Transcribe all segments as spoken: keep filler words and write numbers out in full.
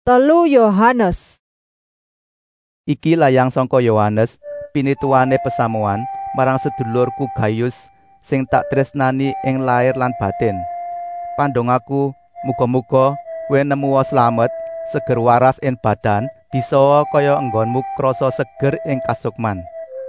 Telu Yohanes. Iki layang sangka Yohanes, pinituwane pesamuan marang sedulurku Gayus sing tak tresnani ing lair lan batin. Pandongaku, muga-muga kowe nemu slamet, seger waras ing badan, bisa kaya enggonmu krasa seger ing kasukman.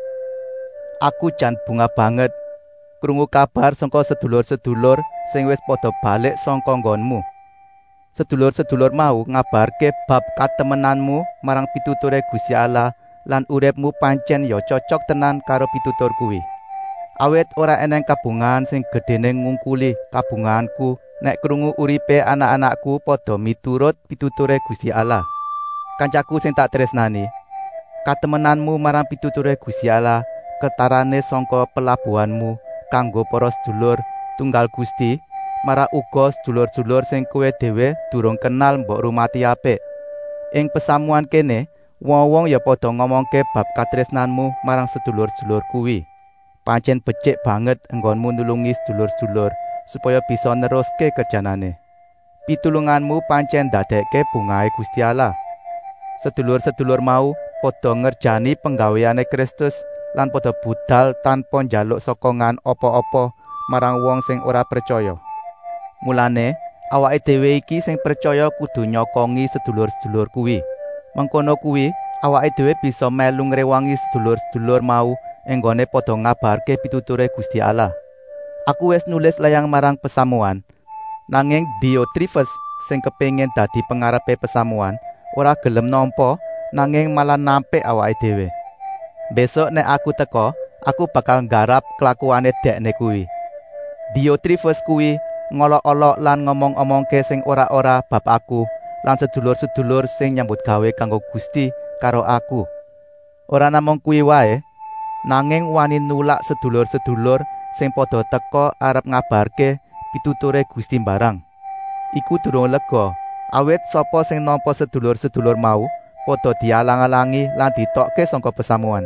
Aku jan bunga banget krungu kabar sangka sedulur-sedulur sing wis padha balik sangka nggonmu. Sedulur-sedulur mau ngabarke bab katemenanmu marang pituture Gusti Allah lan uripmu pancen ya cocok tenan karo pitutur kuwi. Awit ora eneng kabungan sing gedene ngungkuli kabunganku nek krungu uripe anak-anakku padha miturut pituture Gusti Allah. Kancaku sing tak tresnani, katemenanmu marang pituture Gusti Allah ketarane sangka pelabuhanmu kanggo para sedulur tunggal Gusti, marang uga sedulur-sedulur sing kowe dhewe durung kenal mbok rumati apik. Ing pesamuan kene, wong-wong ya padha ngomongke bab katresnanmu marang sedulur-sedulur kuwi. Pancen becik banget enggonmu nulungi sedulur-sedulur supaya bisa neruske kerjanane. Pitulunganmu pancen ndadekke bungahe Gusti Allah. Sedulur-sedulur mau padha ngerjani penggaweane Kristus lan padha budal tanpa njaluk sokongan apa-apa marang wong sing ora percaya. Mulane, awake dhewe iki sing percaya kudu nyokongi sedulur-sedulur kuwi. Mengkono kuwi, awake dhewe bisa melu ngrewangi sedulur-sedulur mau enggone padha ngabarke pituture Gusti Allah. Aku wis nulis layang marang pesamuan, nanging Diotrefes sing kepengin dadi pengarepe pesamuan ora gelem nampa, nanging malah nampik awake dhewe. Besok nek aku teka, aku bakal nggarap kelakuane dekne kuwi. Diotrefes kuwi ngolok-olok lan ngomong-omongke sing ora-ora bab aku lan sedulur-sedulur sing nyambut gawe kanggo Gusti karo aku. Ora namung kuwi wae, nanging wani nulak sedulur-sedulur sing padha teka arep ngabarke pituture Gusti barang. Iku durung lega, awit sapa sing nampa sedulur-sedulur mau padha dialang-alangi lan ditokke sangka pesamuan.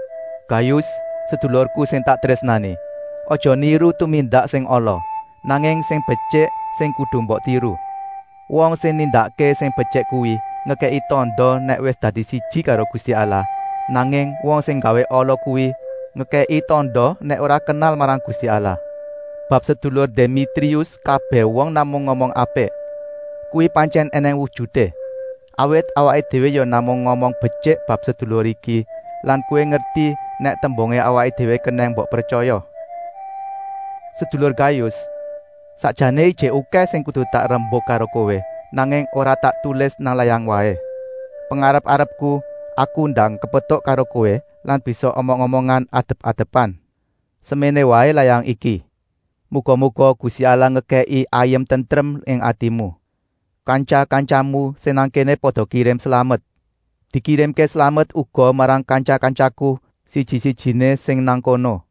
Gayus, sedulurku sing tak tresnani, aja niru tumindak sing ala, nanging sing becik sing kudu mbok tiru. Wong sing nindakake sing becik kuwi ngekeki tandha nek wis dadi siji karo Gusti Allah, nanging wong sing gawe ala kuwi ngekeki tandha nek ora kenal marang Gusti Allah. Bab sedulur Demetrius kabeh wong namung ngomong apik. Kuwi pancen eneng wujude. Awit awake dhewe ya namung ngomong becik bab sedulur iki lan kowe ngerti nek tembunge awake dhewe keneng mbok percaya. Sedulur Gayus, sakjane jek akeh sing kudu tak rembug karo kowe, nanging ora tak tulis nang layang wae. Pengarep-arepku, aku ndang kepethuk karo kowe lan bisa omong-omongan adep-adepan. Semene wae layang iki. Muga-muga Gusti Allah ngekeki ayem tentrem ing atimu. Kanca-kancamu sing nang kene padha kirim slamet. Dikirimke slamet uga marang kanca-kancaku siji-sijine sing nang kono.